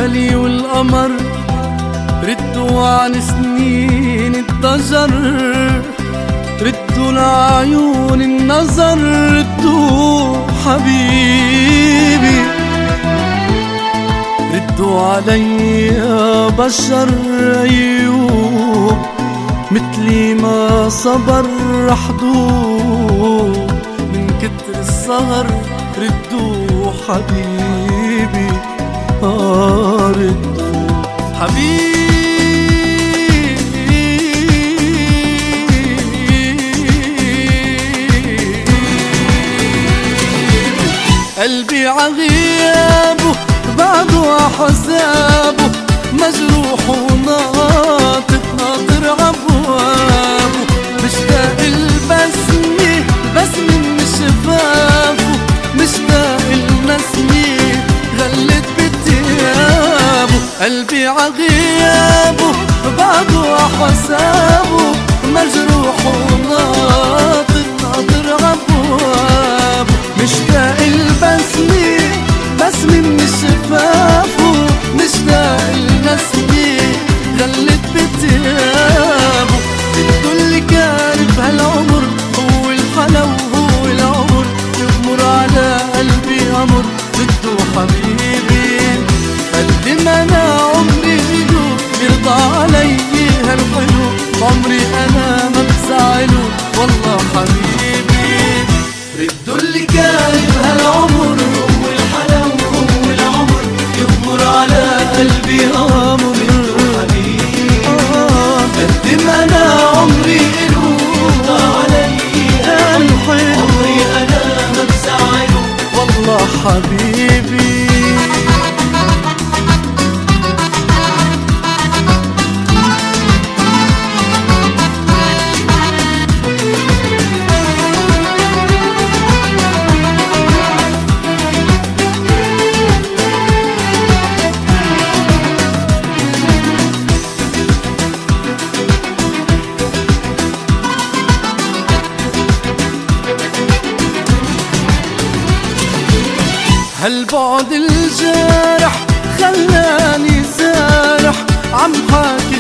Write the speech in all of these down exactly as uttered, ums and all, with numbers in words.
الليالي والقمر ردوا عن سنين الضجر، ردوا لعيون النظر، ردوا حبيبي، ردوا علي يا بشر أيوب مثلي ما صبر رحضوا من كتر السهر، ردوا حبيبي آه ردوا حبيبي. قلبي عغيابه بعده حسابه مجروح وناطط ناطر عبوابه، مشتاق البسمة البسمة من شفافه، مشتاق النسمة غلت بتيابه. قلبي عغيابه بعده حسابه مجروح وناطط ناطر عبوابه، مشتاق البسمة بسمة من شفافه، مشتاق النسمة غلت بتيابه. بده اللي كان بهالعمر هو الحلا وهو العمر، يغمر على قلبي أمر بده حبيبي. قد ما أنا عمري له يرضى علي هالحلو، عمري أنا ما بزعله والله حبيبي. ردوا اللي كان بهالعمر هو الحلا وهو العمر، يغمر على قلبي أمر بده حبيبي. قد ما أنا عمري له يرضى علي هالحلو، عمري أنا ما بزعله والله حبيبي. هالبعد الجارح خلاني سارح، عم حاكي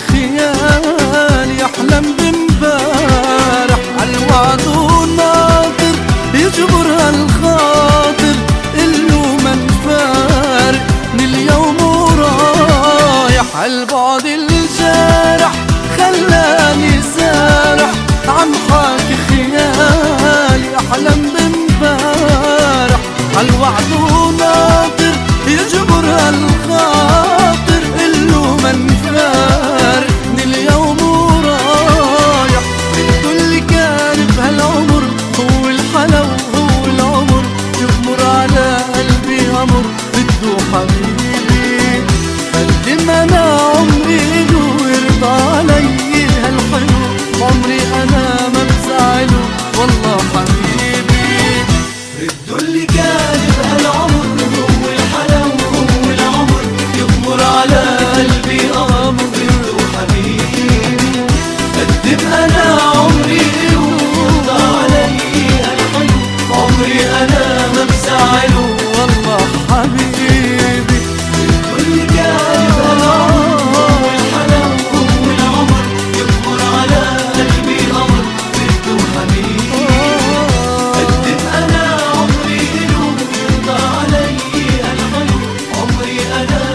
خيالي أحلم بمبارح، عالوعد وناطر يجبر هالخاطر، إلو من فارق من اليوم ورايح. هالبعد الجارح خلاني سارح، عم حاكي خيالي أحلم بمبارح، عالوعد وناطر يجبر هالخاطر، إلو من فارق من اليوم ورايح. بده اللي كان بهالعمر هو الحلا وهو العمر، يغمر على قلبي أمر بده حبيبي. قد ما أنا عمري له يرضى علي هالحلو، عمري أنا ما بزعله والله حبيبي. ردوا اللي كان بهالعمر هو الحلا وهو العمر، يغمر على قلبي أمر بده حبيبي. قد ما أنا عمري له يرضى علي هالحلو، عمري أنا ما بزعله والله حبيبي. ردوا اللي كان بهالعمر هو الحلا وهو العمر، يغمر على قلبي أمر بده حبيبي. قد ما أنا عمري له يرضى علي هالحلو، عمري أنا